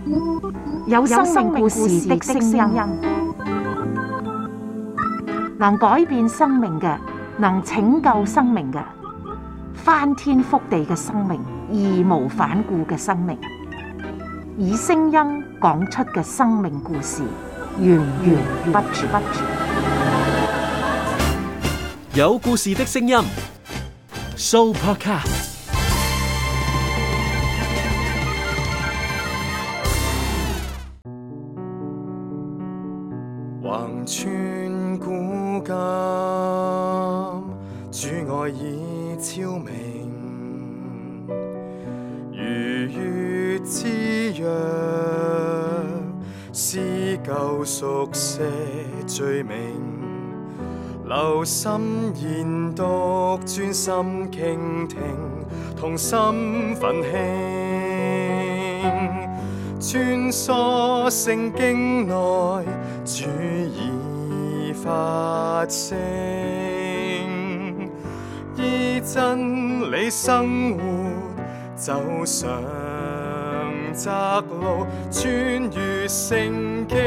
有生命故事的聲音，能改變生命嘅，能拯救生命嘅，翻天覆地嘅生命，義無反顧嘅生命，以聲音講出嘅生命故事，源源不絕。 有故事的聲音 ，Sooopodcast。 橫穿古今，主愛已超明，如月之約，撕舊熟寫罪名，留心研讀，專心傾聽，同心奮興，穿梭聖經內，主已發聲，依真理生活，走上窄路，穿越聖經。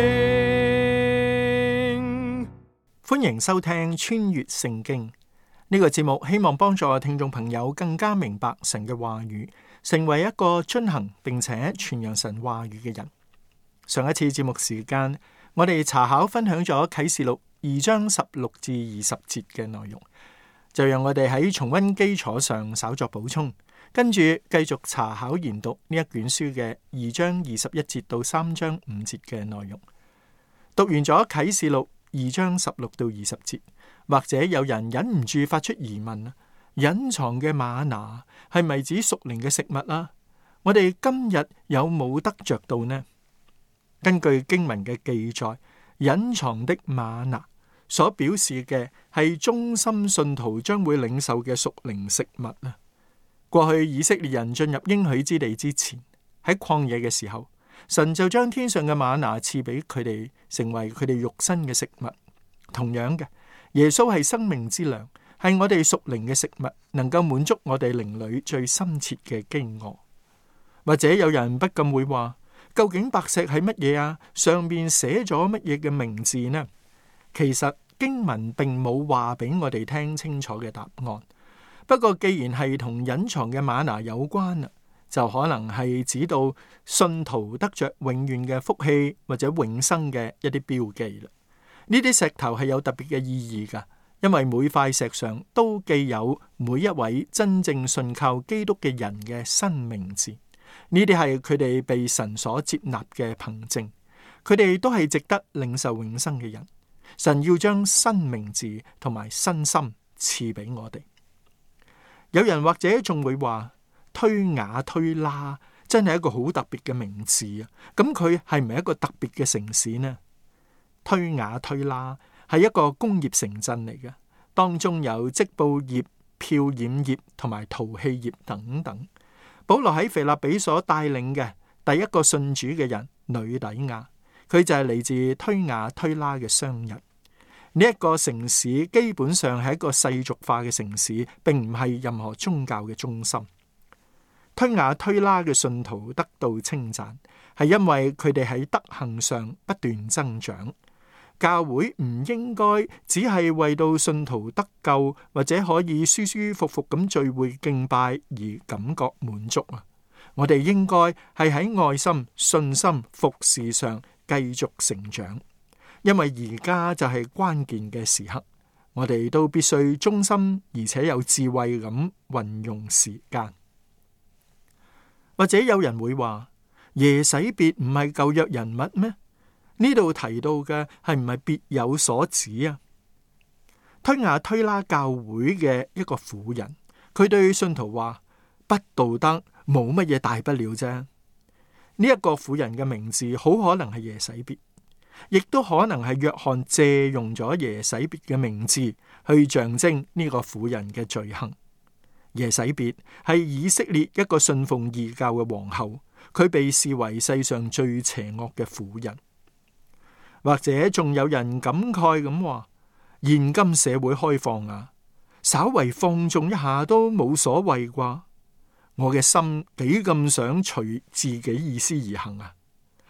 歡迎收聽穿越聖經呢個節目，希望幫助聽眾朋友更加明白神嘅話語，成為一個遵行並且傳揚神話語嘅人。上一次節目時間，我哋查考分享咗啟示錄2章16至20節嘅內容，就讓我哋喺重溫基礎上稍作補充，跟住繼續查考研讀呢一卷書嘅2章21節到3章5節嘅內容。讀完咗啟示錄2章16到20節，或者有人忍唔住發出疑問啊，隱藏嘅嗎哪係咪指屬靈嘅食物啊？我哋今日有冇得着到呢？根據經文嘅記載，隱藏的嗎哪所表示嘅係忠心信徒將會領受嘅屬靈食物啊。過去以色列人進入應許之地之前，喺曠野嘅時候，神就將天上嘅嗎哪賜俾佢哋，成為佢哋肉身嘅食物。同樣嘅，耶穌係生命之糧，係我哋屬靈嘅食物，能夠滿足我哋靈裏最深切嘅飢餓。或者有人不禁會話，究竟白石係乜嘢啊？上面寫咗乜嘢嘅名字呢？其實經文並冇話俾我哋聽清楚嘅答案。不過既然係同隱藏嘅嗎哪有關啦，就可能係指到信徒得着永遠嘅福氣或者永生嘅一啲標記啦。呢啲石頭係有特別嘅意義噶，因為每塊石上都記有每一位真正信靠基督嘅人嘅新名字。呢啲係佢哋被神所接納嘅憑證，佢哋都係值得領受永生嘅人。神要將新名字同埋新心賜俾我哋。有人或者仲會話，推雅推拉真係一個好特別嘅名字啊！咁佢係唔係一個特別嘅城市呢？推雅推拉係一個工業城鎮嚟嘅，當中有織布業、漂染業同埋陶器業等等。保羅喺腓立比所帶領嘅第一個信主嘅人呂底亞，佢就係嚟自推雅推拉嘅商人。呢一個城市基本上係一個世俗化嘅城市，並唔係任何宗教嘅中心。推雅推拉嘅信徒得到稱讚，係因為佢哋喺德行上不斷增長。教會唔應該只係為到信徒得救或者可以舒舒服服咁聚會敬拜而感覺滿足啊！我哋應該係喺愛心、信心、服侍上繼續成長，因為而家就係關鍵嘅時刻，我哋都必須忠心而且有智慧咁運用時間。或者有人會話，耶洗別唔係舊約人物咩？呢度提到嘅係唔係別有所指啊？推雅推拉教會嘅一個婦人，佢對信徒話：不道德，冇乜嘢大不了啫。呢一個婦人嘅名字好可能係耶洗別，亦都可能係約翰借用咗耶洗別嘅名字去象徵呢個婦人嘅罪行。耶洗別係以色列一個信奉異教嘅皇后，佢被視為世上最邪惡嘅婦人。或者仲有人感慨咁話：現今社會開放啊，稍為放縱一下都冇所謂啩？我嘅心幾咁想隨自己意思而行啊！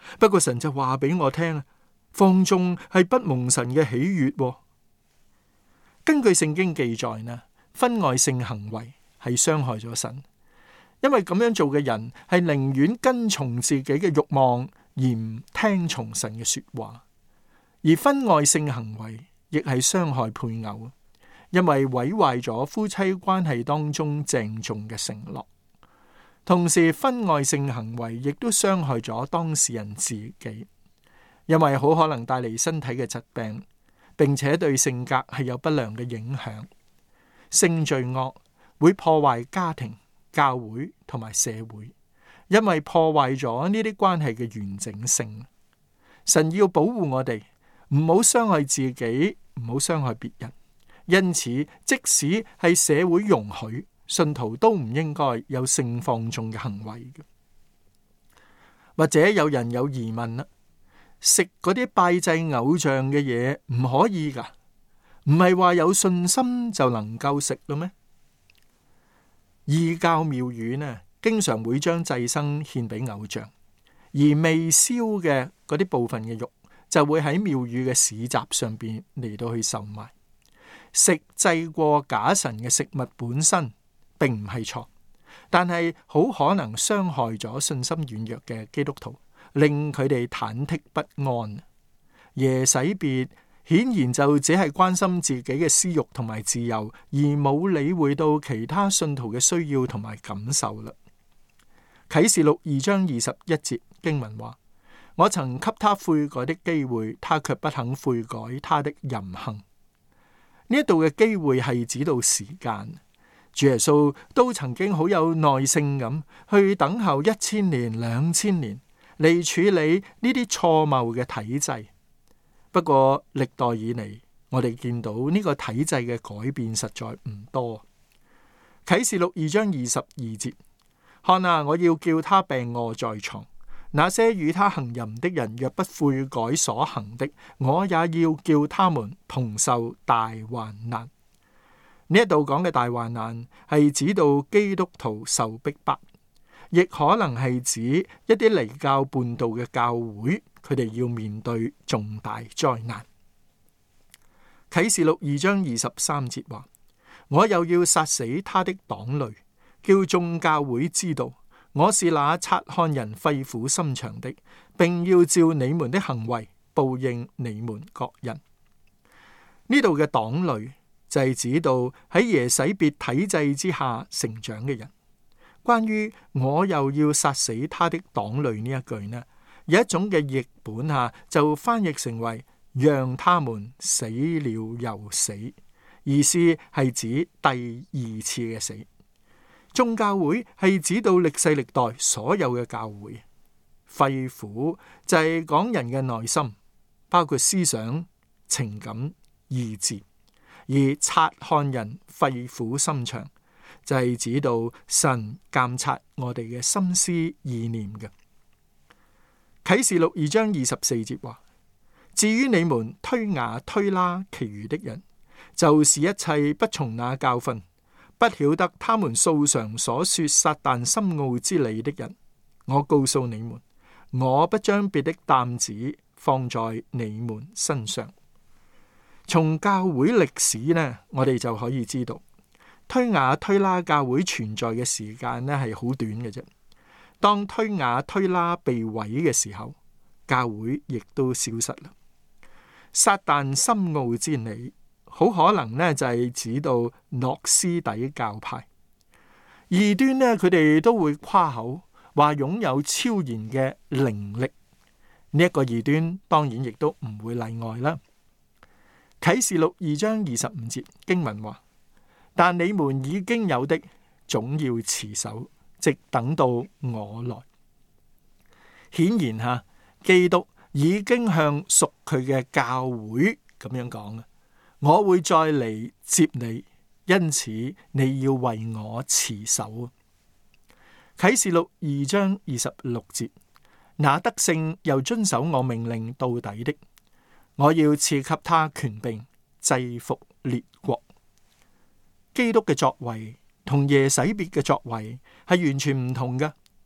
不過神就話俾我聽，放縱係不蒙神嘅喜悅。根據聖經記載呢，婚外性行為係傷害咗神，因為咁樣做嘅人係寧願跟從自己嘅慾望，而唔聽從神嘅說話。而婚外性行為亦係傷害配偶，因為毀壞咗夫妻關係當中鄭重嘅承諾。同時，婚外性行為亦都傷害咗當事人自己，因為好可能帶嚟身體嘅疾病，並且對性格係有不良嘅影響。性罪惡會破壞家庭、教會同埋社會，因為破壞咗呢啲關係嘅完整性。神要保護我哋，唔好傷害自己，唔好傷害別人。因此，即使係社會容許，信徒都唔應該有性放縱嘅行為嘅。或者有人有疑問啦，食嗰啲拜祭偶像嘅嘢唔可以噶？唔係話有信心就能夠食咯咩？異教廟宇呢，經常會將祭牲獻俾偶像，而未燒嘅嗰啲部分嘅肉就會喺廟宇嘅市集上邊嚟到去售賣。食祭過假神嘅食物本身並唔係錯，但係好可能傷害咗信心軟弱嘅基督徒，令佢哋忐忑不安。耶洗別顯然就只係關心自己嘅私欲同埋自由，而冇理會到其他信徒嘅需要同埋感受啦。啟示錄2章21節經文話：我曾給他悔改的機會，他卻不肯悔改他的淫行。呢一度嘅機會係指到時間，主耶穌都曾經好有耐性咁去等候1000年、2000年嚟處理呢啲錯謬嘅體制。不過歷代以嚟，我哋見到呢個體制嘅改變實在唔多。啟示錄2章22節，看啊，我要叫他病臥在床。那些與他行淫的人若不悔改所行的，我也要叫他們同受大患難。呢一度講嘅大患難係指到基督徒受逼迫，亦可能係指一啲離教叛道嘅教會，佢哋要面對重大災難。啟示錄2章23節話：我又要殺死他的黨類，叫眾教會知道我是那察看人肺腑心腸的，並要照你們的行為報應你們各人。呢度嘅黨類就係指到喺耶洗別體制之下成長嘅人。關於我又要殺死他的黨類呢一句呢，有一種嘅譯本就翻譯成為讓他們死了又死，意思係指第二次嘅死。眾教會係指到歷世歷代所有嘅教會。肺腑就係講人嘅內心，包括思想、情感、意志。而察看人肺腑心腸就係指到神監察我哋嘅心思意念嘅。啟示錄2章24節話：至於你們推雅推拉其餘的人，就是一切不從那教訓，不曉得他們素常所說撒但深奧之理的人，我告訴你們，我不將別的擔子放在你們身上。從教會歷史呢，我哋就可以知道，推雅推拉教會存在嘅時間呢係好短嘅啫。當推雅推拉被毀嘅時候，教會亦都消失啦。撒但深奧之理，好可能呢就係指到諾斯底教派。異端呢，佢哋都會誇口話擁有超然嘅靈力，呢一個異端當然亦都唔會例外啦。啟示錄2章25節經文話：但你們已經有的，總要持守，直等到我來。顯然基督已經向屬佢嘅教會咁樣講，我會再嚟接你，因此你要為我持守。啟示錄2章26節，那得勝又遵守我命令到底的，我要賜給他權柄，制服列國。基督嘅作為同耶洗別嘅作為係完全唔同嘅。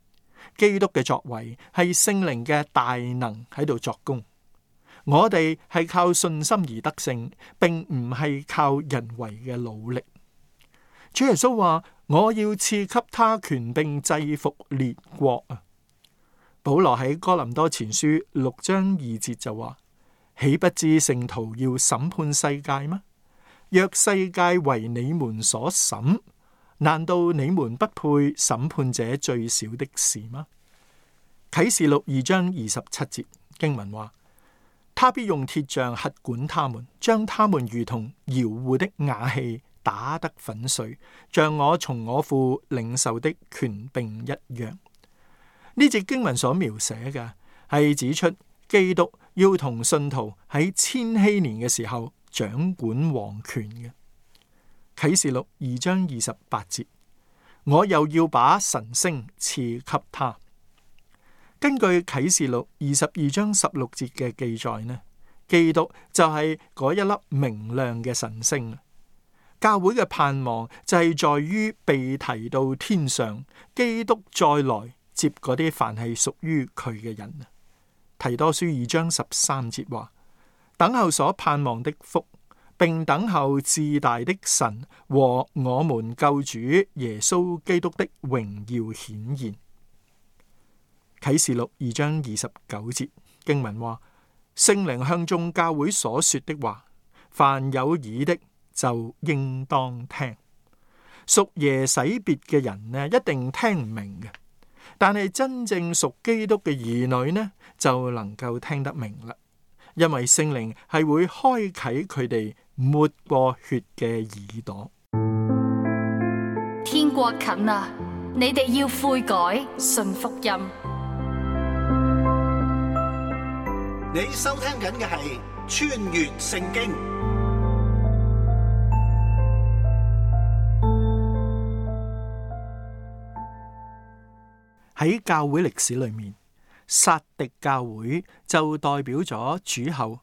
基督嘅作為係聖靈嘅大能喺度作工。我哋係靠信心而得勝，並唔係靠人為嘅努力。主耶穌話：我要賜給他權柄制服列國啊！保羅喺哥林多前書6章2節就話：豈不知聖徒要審判世界嗎？若世界為你們所審，難道你們不配審判這最小的事嗎？啟示錄2章27節經文話：他必用鐵杖轄管他們，將他們如同窯戶的瓦器打得粉碎，像我從我父領受的權柄一樣。呢節經文所描寫嘅係指出基督要同信徒喺千禧年嘅時候掌管王權嘅。啟示錄2章28節，我又要把晨星賜給他。根據啟示錄22章16節嘅記載呢，基督就係嗰一粒明亮嘅晨星。教會嘅盼望就係在於被提到天上，基督再來接嗰啲凡係屬於佢嘅人。提多書2章13節話：等候所盼望的福，並等候至大的神和我們救主耶穌基督的榮耀顯現。啟示錄2章29節經文話：聖靈向眾教會所說的話，凡有耳的就應當聽。屬耶洗別嘅人呢，一定聽唔明嘅，但係真正屬基督嘅兒女呢，就能夠聽得明啦。因為聖靈係會開啟佢哋抹過血嘅耳朵。 天國近啦，你哋要悔改，信福音。 你收聽緊嘅係穿越聖經。 喺教會歷史裏面，撒狄教會就代表咗主後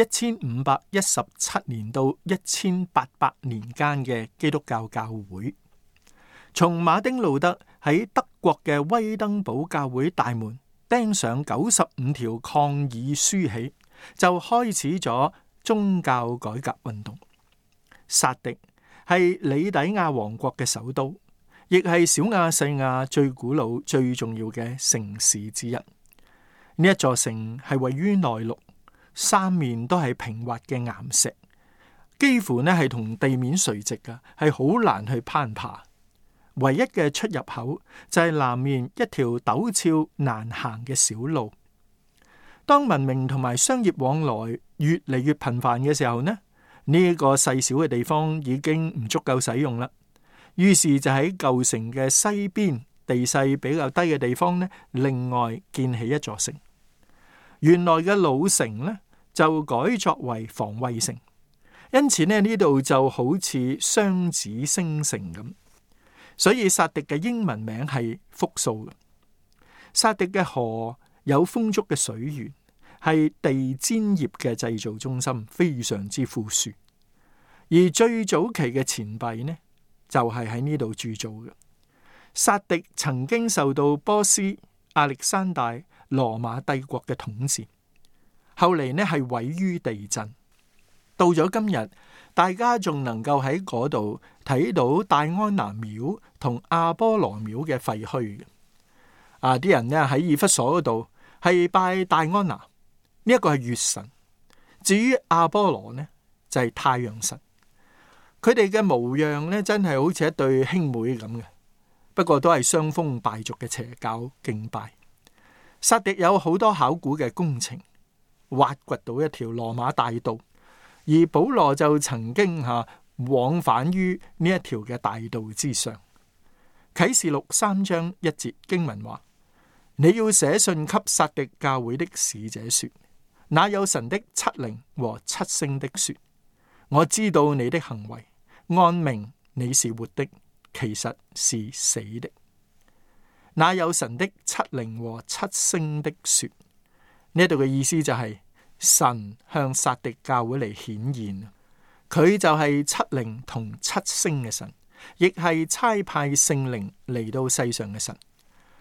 1517年到1800年間嘅基督教教會。從馬丁路德喺德國嘅威登堡教會大門釘上95條抗議書起，就開始咗宗教改革運動。撒狄係里底亞王國嘅首都，亦係小亞細亞最古老、最重要嘅城市之一。呢一座城係位於內陸，三面都係平滑嘅岩石，幾乎呢係同地面垂直嘅，係好難去攀爬。唯一嘅出入口就係南面一條陡峭難行嘅小路。當文明同埋商業往來越嚟越頻繁嘅時候呢，呢個細小嘅地方已經唔足夠使用啦。於是就喺舊城嘅西邊地勢比較低嘅地方呢，另外建起一座城。原來嘅老城呢，就改作為防衛城，因此呢度就好似雙子星城咁。所以撒狄嘅英文名係複數嘅。撒狄嘅河有豐足嘅水源，係地氈業嘅製造中心，非常之富庶。而最早期嘅錢幣呢，就係喺呢度鑄造嘅。撒狄曾經受到波斯、亞歷山大、羅馬帝國嘅統治，後嚟呢係毀於地震。到咗今日，大家仲能夠喺嗰度睇到戴安娜廟同阿波羅廟嘅廢墟嘅。啲人呢喺以弗所嗰度係拜戴安娜，呢一個係月神。至於阿波羅呢，就係太陽神。佢哋嘅模樣呢，真係好似一對兄妹咁嘅，不過都係傷風敗俗嘅邪教敬拜。撒狄有好多考古嘅工程，挖掘到一條羅馬大道。而保羅就曾經往返於呢一條嘅大道之上。啟示錄3章1節經文話：你要寫信給撒狄教會的使者說，那有神的七靈和七星的說，我知道你的行為，按名你是活的，其實是死的。那有神的七靈和七星的說，呢度嘅意思就係神向撒狄教會嚟顯現，佢就係七靈同七星嘅神，亦係差派聖靈嚟到世上嘅神。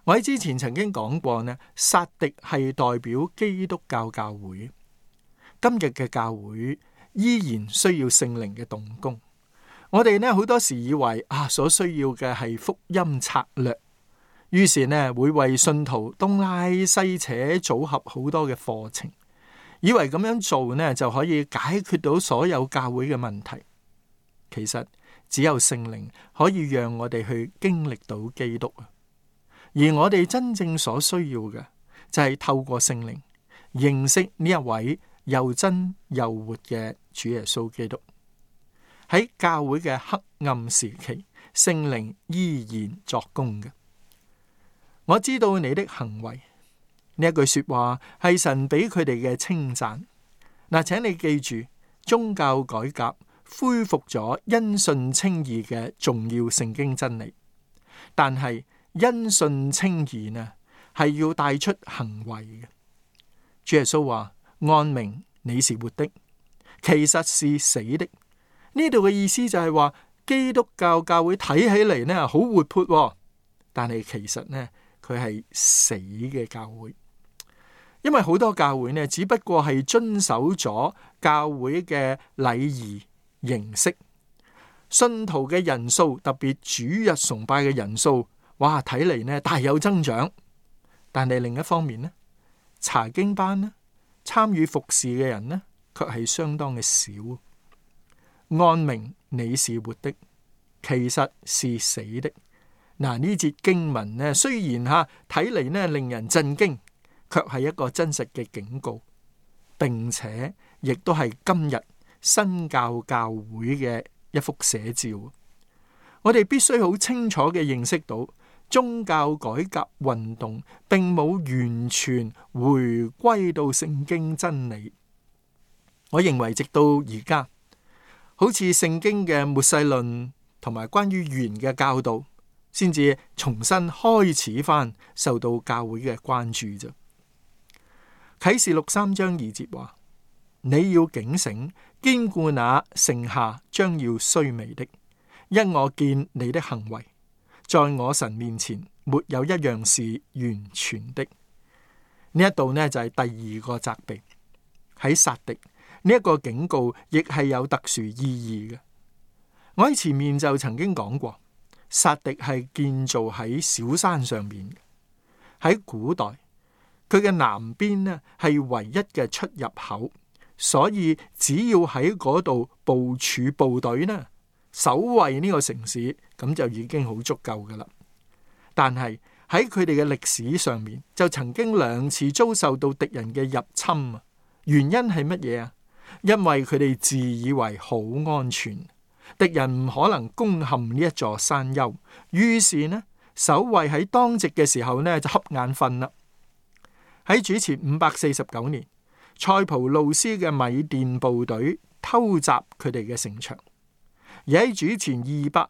我喺之前曾經講過呢，撒狄係代表基督教教會。今日嘅教會依然需要聖靈嘅動工。我哋呢好多時以為所需要嘅係福音策略，於是呢會為信徒東拉西扯組合好多嘅課程，以為咁樣做呢就可以解決到所有教會嘅問題。其實只有聖靈可以讓我哋去經歷到基督啊！而我哋真正所需要嘅就係透過聖靈認識呢一位又真又活嘅主耶穌基督。喺教會嘅黑暗時期，聖靈依然作工嘅。我知道你的行為，呢一句說話係神俾佢哋嘅稱讚。嗱，請你記住，宗教改革恢復咗因信稱義嘅重要聖經真理，但係因信稱義呢係要帶出行為嘅。主耶穌話：按名你是活的，其實是死的。呢度嘅意思就係話，基督教教會睇起嚟呢好活潑，但係其實呢佢係死嘅教會。因為好多教會呢只不過係遵守咗教會嘅禮儀形式，信徒嘅人數，特別主日崇拜嘅人數，哇，睇嚟呢大有增長。但係另一方面呢，查經班呢，參與服侍嘅人呢，卻係相當嘅少。按名你是活的，其實是死的。嗱，呢節經文呢，雖然睇嚟呢令人震驚，卻係一個真實嘅警告，並且亦都係今日新教教會嘅一幅寫照。我哋必須好清楚嘅認識到，宗教改革運動並冇完全回歸到聖經真理。我認為直到而家，好似聖經嘅末世論同埋關於預言嘅教導，先至重新開始翻受到教會嘅關注啫。啟示錄3章2節話：你要警醒，堅固那剩下將要衰微的，因我見你的行為，在我神面前沒有一樣是完全的。呢一度呢就係第二個責備。喺撒狄呢一個警告亦係有特殊意義嘅。我喺前面就曾經講過，撒狄係建造喺小山上面，喺古代佢嘅南邊呢係唯一嘅出入口，所以只要喺嗰度部署部隊呢，守衛呢個城市，咁就已經好足夠噶啦。但係喺佢哋嘅歷史上面，就曾經2次遭受到敵人嘅入侵啊。原因係乜嘢啊？因為佢哋自以為好安全，敵人唔可能攻陷呢一座山丘，於是呢，守衛喺當值嘅時候呢就瞌眼瞓啦。喺主前549年，塞浦路斯嘅米甸部隊偷襲佢哋嘅城牆，而喺主前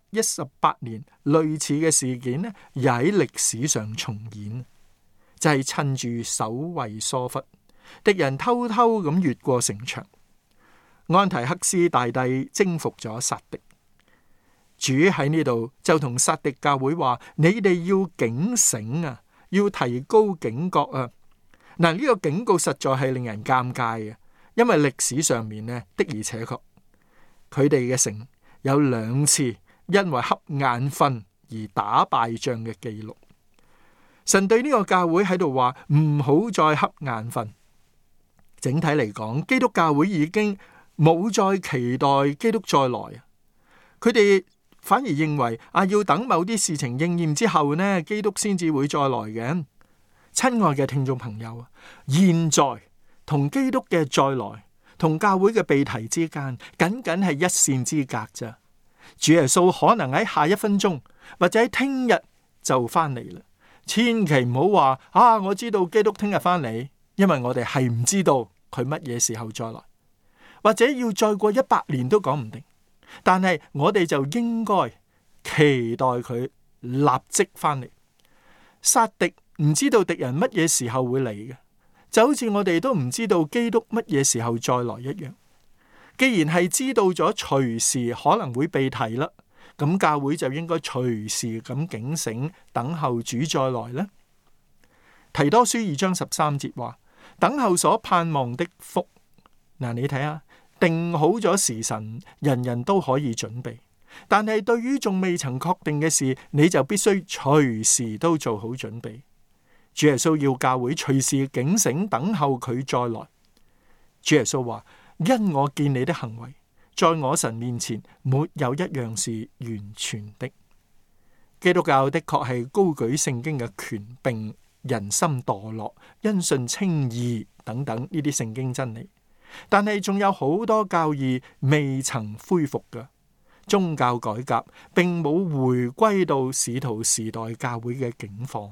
218年，類似嘅事件呢又喺歷史上重演，就係趁住守衛疏忽，敵人偷偷咁越過城牆。安提克斯大帝征服咗撒狄，主喺呢度就同撒狄教會話：你哋要警醒啊，要提高警覺啊！嗱，呢個警告實在係令人尷尬嘅，因為歷史上面呢的而且確，佢哋嘅城有2次因為瞌眼瞓而打敗仗嘅記錄。神對呢個教會喺度話：唔好再瞌眼瞓。整體嚟講，基督教會已經冇再期待基督再來啊！佢哋反而認為要等某啲事情應驗之後呢，基督先至會再來嘅。親愛嘅聽眾朋友啊，現在同基督嘅再來同教會嘅被提之間，僅僅係一線之隔咋。主耶穌可能喺下一分鐘或者喺聽日就翻嚟啦。千祈唔好話我知道基督聽日翻嚟，因為我哋係唔知道佢乜嘢時候再來。或者要再過100年都講唔定，但係我哋就應該期待佢立即翻嚟。撒狄唔知道敵人乜嘢時候會嚟嘅，就好似我哋都唔知道基督乜嘢時候再來一樣。既然係知道咗隨時可能會被提啦，咁教會就應該隨時咁警醒，等候主再來啦。 提多書2章13節話：等候所盼望的福。嗱，你睇下，定好咗時辰，人人都可以準備。但係對於仲未曾確定嘅事，你就必須隨時都做好準備。主耶穌要教會隨時警醒，等候佢再來。主耶穌話：因我見你的行為，在我神面前沒有一樣是完全的。基督教的確係高舉聖經嘅權柄、人心墮落、因信稱義等等呢啲聖經真理，但係仲有好多教義未曾恢復嘅。宗教改革並冇回歸到使徒時代教會嘅境況。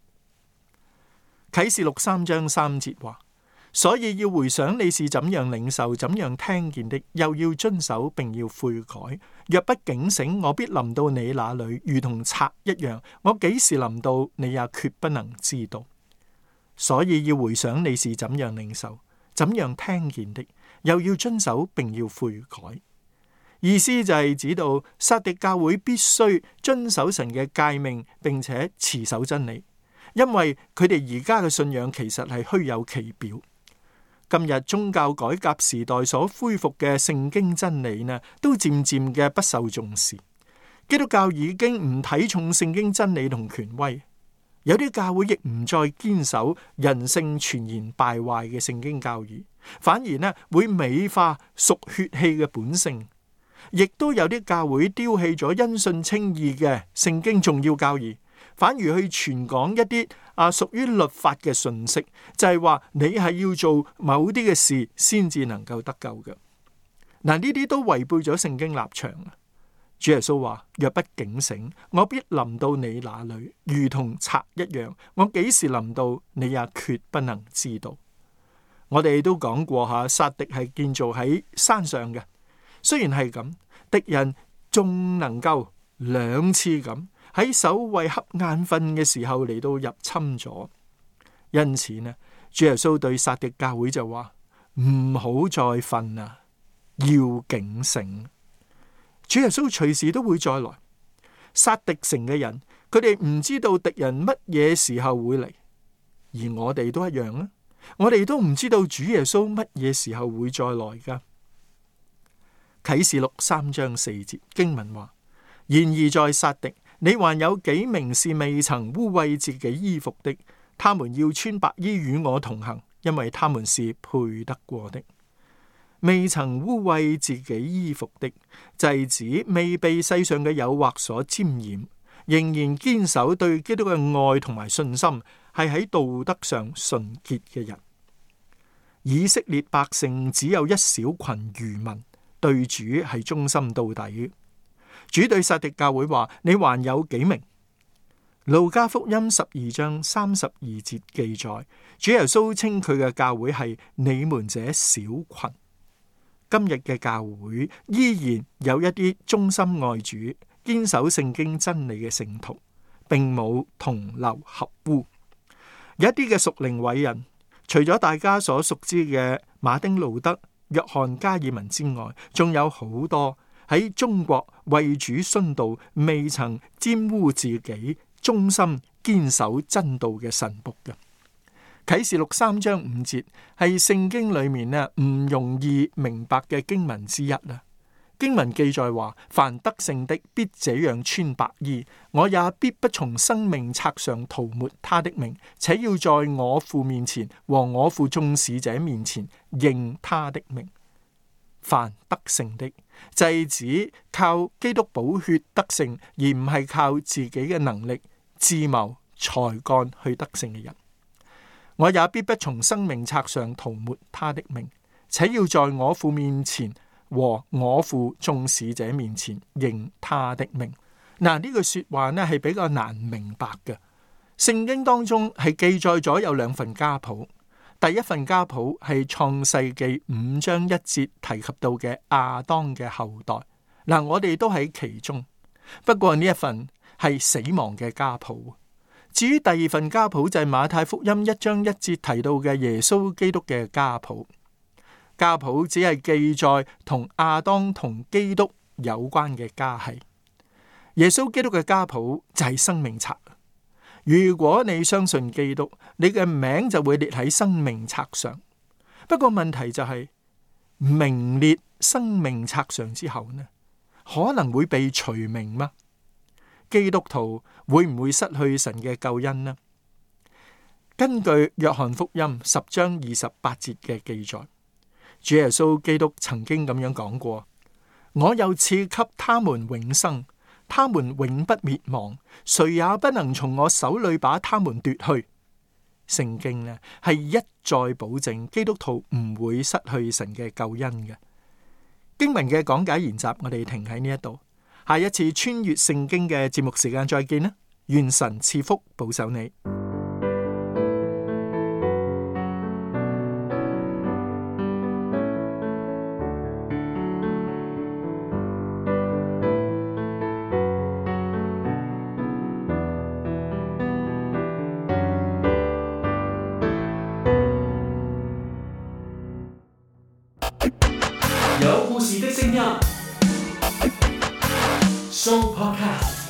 啟示錄3章3節話：所以要回想你是怎樣領受、怎樣聽見的，又要遵守，並要悔改。若不警醒，我必臨到你那裏，如同賊一樣。我幾時臨到，你也決不能知道。所以要回想你是怎樣領受、怎樣聽見的，又要遵守，並要悔改。意思就係指到撒狄教會必須遵守神嘅誡命，並且持守真理，因為佢哋而家嘅信仰其實係虛有其表。今日宗教改革時代所恢復嘅聖經真理呢，都漸漸嘅不受重視。基督教已經唔睇重聖經真理同權威，有啲教會亦唔再堅守人性全然敗壞嘅聖經教義，反而呢會美化屬血氣嘅本性。亦都有啲教會丟棄咗因信稱義嘅聖經重要教義，反而去傳講一啲屬於律法嘅信息，就係話你係要做某啲嘅事先至能夠得救嘅。嗱，呢啲都違背咗聖經立場。主耶穌話：若不警醒，我必臨到你那裏，如同賊一樣。我幾時臨到，你也決不能知道。我哋都講過下，撒狄係建造喺山上嘅。雖然係咁，敵人仲能夠2次咁喺守衛瞌眼瞓嘅時候嚟到入侵咗。因此呢，主耶穌對撒狄教會就話：唔好再瞓啦，要警醒。主耶穌隨時都會再來。撒狄城嘅人，佢哋唔知道敵人乜嘢時候會嚟，而我哋都一樣啊！我哋都唔知道主耶穌乜嘢時候會再來噶。啟示錄3章4節經文話：然而在撒狄，你還有幾名是未曾污穢自己衣服的，他們要穿白衣與我同行，因為他們是配得過的。未曾污穢自己衣服的，就係指未被世上嘅誘惑所沾染，仍然堅守對基督嘅愛同埋信心，係喺道德上純潔嘅人。以色列百姓只有一小群餘民，對主係忠心到底。主對撒狄教會話：你還有幾名？路加福音12章32節記載，主耶穌稱佢嘅教會係你們這小群。今日嘅教會依然有一啲忠心愛主、堅守聖經真理嘅聖徒，並冇同流合污。有一啲嘅屬靈偉人，除咗大家所熟知嘅馬丁路德、約翰加爾文之外，仲有好多喺中國為主殉道，未曾沾污自己、忠心堅守真道嘅神僕嘅。啟示錄3章5節係聖經裏面唔容易明白嘅經文之一啦。經文記載話：凡得勝的必這樣穿白衣，我也必不從生命冊上塗抹他的名，且要在我父面前和我父眾使者面前認他的名。凡得勝的，就係指靠基督寶血得勝，而唔係靠自己嘅能力、智謀、才幹去得勝嘅人。我也必不從生命冊上塗抹他的名，且要在我父面前和我父眾使者面前認他的名。嗱，呢句說話呢係比較難明白嘅。聖經當中係記載咗有2份家譜，第一份家譜係創世記5章1節提及到嘅亞當嘅後代。嗱，我哋都喺其中，不過呢一份係死亡嘅家譜。至於第2份家譜就係馬太福音1章1節提到嘅耶穌基督嘅家譜。家譜只係記載同亞當同基督有關嘅家系。耶穌基督嘅家譜就係生命冊。 如果你相信基督，你嘅名就會列喺生命冊上。不過問題就係，名列生命冊上之後呢，可能會被除名嗎？基督徒會唔會失去神嘅救恩呢？根據約翰福音10章28節嘅記載，主耶穌基督曾經咁樣講過：我又賜給他們永生，他們永不滅亡，誰也不能從我手裏把他們奪去。聖經呢係一再保證基督徒唔會失去神嘅救恩嘅。經文嘅講解研習，我哋停喺呢一度。下一次穿越聖經嘅節目時間再見啦！願神賜福保守你。 有故事的聲音，Show Podcast。